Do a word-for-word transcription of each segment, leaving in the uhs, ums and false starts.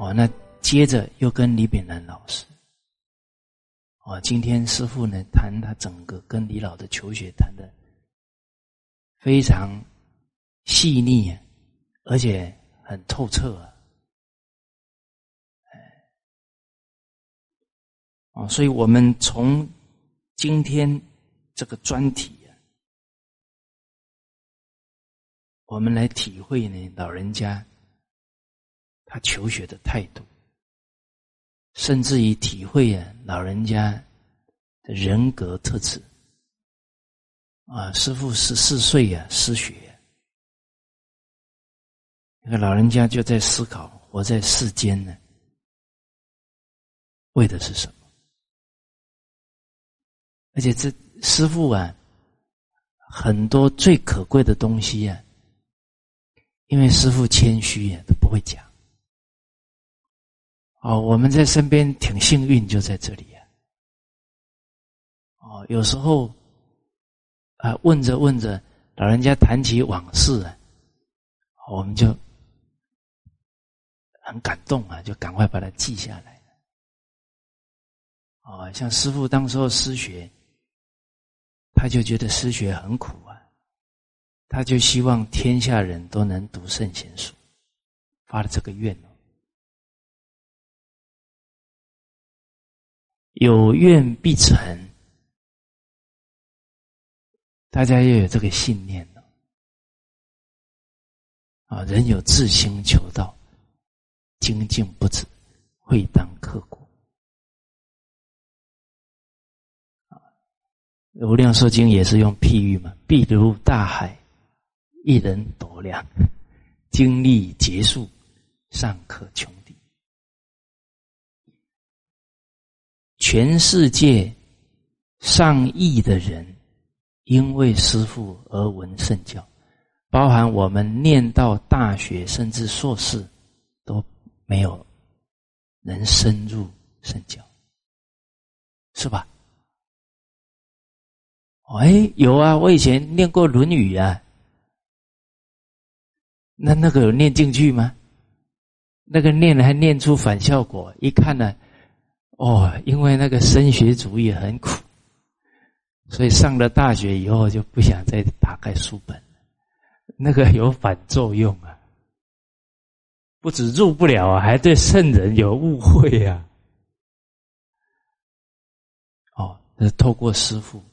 哦，那接着又跟李炳南老师，哦，今天师父呢谈他整个跟李老的求学谈的非常细腻啊，而且很透彻啊。哦，所以我们从今天这个专题啊，我们来体会呢老人家他求学的态度，甚至于体会啊老人家的人格特质。啊，师父十四岁啊失学啊，那个老人家就在思考，活在世间呢，为的是什么？而且这师父啊，很多最可贵的东西啊，因为师父谦虚啊，都不会讲。哦，我们在身边挺幸运，就在这里啊。哦，有时候啊，问着问着，老人家谈起往事啊，我们就很感动啊，就赶快把它记下来。哦，像师父当时候失学，他就觉得失学很苦啊，他就希望天下人都能读圣贤书，发了这个愿哦。有愿必成，大家要有这个信念哦。啊，人有志心求道，精进不止，会当刻苦。无量寿经也是用譬喻嘛，譬如大海，一人斗量，精力结束，尚可穷敌。全世界上亿的人因为师父而闻圣教，包含我们念到大学甚至硕士都没有能深入圣教，是吧？哎，有啊，我以前念过《论语》啊，那那个有念进去吗？那个念了还念出反效果，一看呢，哦，因为那个升学主义很苦，所以上了大学以后就不想再打开书本了，那个有反作用啊，不止入不了啊，还对圣人有误会啊。哦，这是透过师父，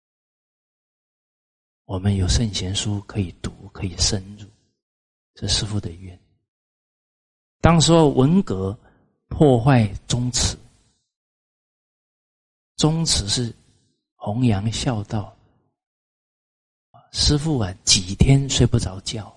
我们有圣贤书可以读，可以深入，这师父的愿。当说文革破坏宗祠，宗祠是弘扬孝道，师父啊几天睡不着觉，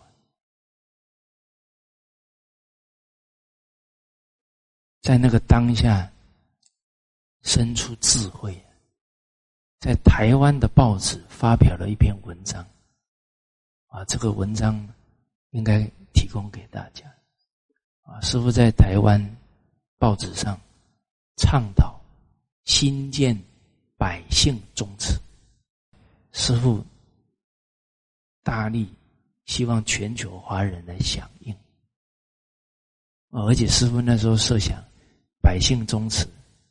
在那个当下生出智慧，在台湾的报纸发表了一篇文章，啊，这个文章应该提供给大家。啊，师父在台湾报纸上倡导新建百姓宗祠，师父大力希望全球华人来响应，而且师父那时候设想百姓宗祠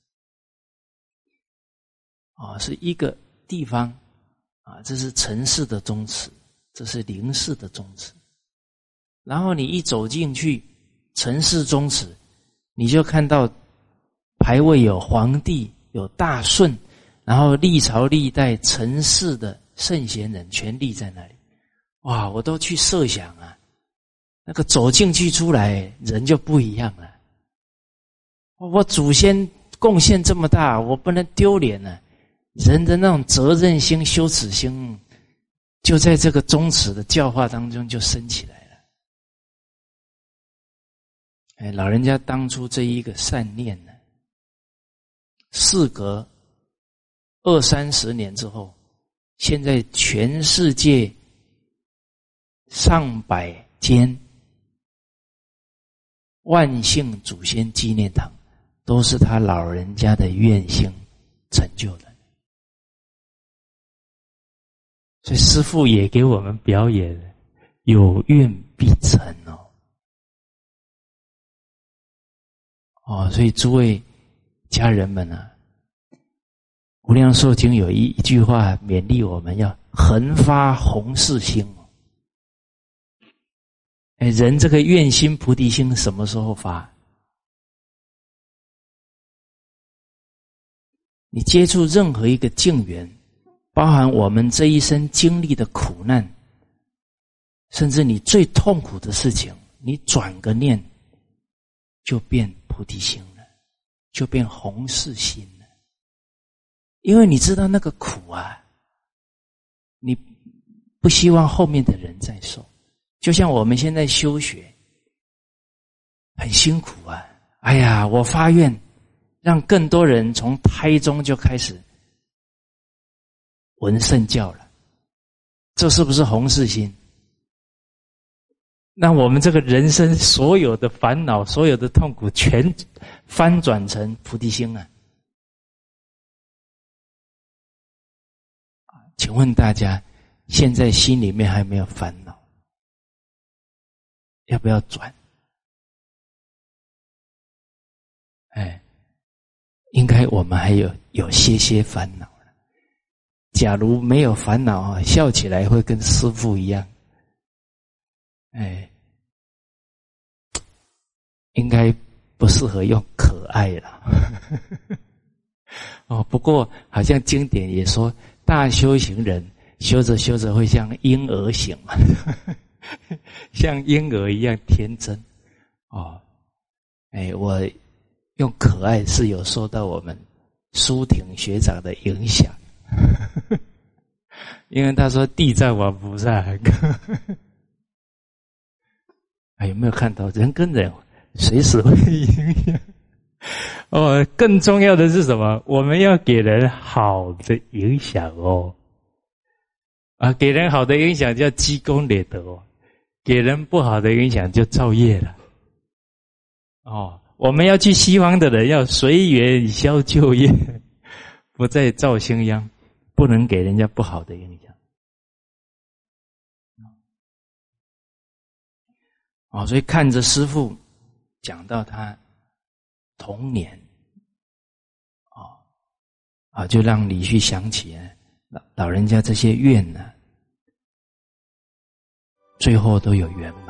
啊，是一个地方啊，这是城市的宗祠，这是陵室的宗祠。然后你一走进去，城市宗祠，你就看到牌位有皇帝，有大顺，然后历朝历代城市的圣贤人全立在那里。哇，我都去设想啊，那个走进去出来人就不一样了。我祖先贡献这么大，我不能丢脸了。人的那种责任心、羞耻心，就在这个宗祠的教化当中就升起来了。哎，老人家当初这一个善念呢，事隔二三十年之后，现在全世界上百间万姓祖先纪念堂，都是他老人家的愿心成就的。所以师父也给我们表演有愿必成哦。 哦，所以诸位家人们啊，无量寿经有一一句话勉励我们要恒发弘誓心。哎，人这个愿心菩提心什么时候发？你接触任何一个境缘，包含我们这一生经历的苦难，甚至你最痛苦的事情，你转个念就变菩提心了，就变弘誓心了。因为你知道那个苦啊，你不希望后面的人再受。就像我们现在修学很辛苦啊，哎呀，我发愿让更多人从胎中就开始闻圣教了，这是不是弘誓心？那我们这个人生所有的烦恼，所有的痛苦全翻转成菩提心啊！请问大家现在心里面还没有烦恼，要不要转？哎，应该我们还有有些些烦恼了。假如没有烦恼啊，笑起来会跟师父一样。哎，应该不适合用可爱了。哦，不过好像经典也说，大修行人修着修着会像婴儿型嘛，像婴儿一样天真。哦，哎，我用可爱是有受到我们舒挺学长的影响，因为他说地藏王菩萨很可哎，有没有看到人跟人随时会影响？哦，更重要的是什么？我们要给人好的影响哦。啊，给人好的影响叫积功累德哦，给人不好的影响就造业了。哦，我们要去西方的人要随缘消旧业，不再造新殃，不能给人家不好的影响。哦，所以看着师父讲到他童年，哦，啊，就让你去想起老老人家这些愿呢、啊，最后都有圆满。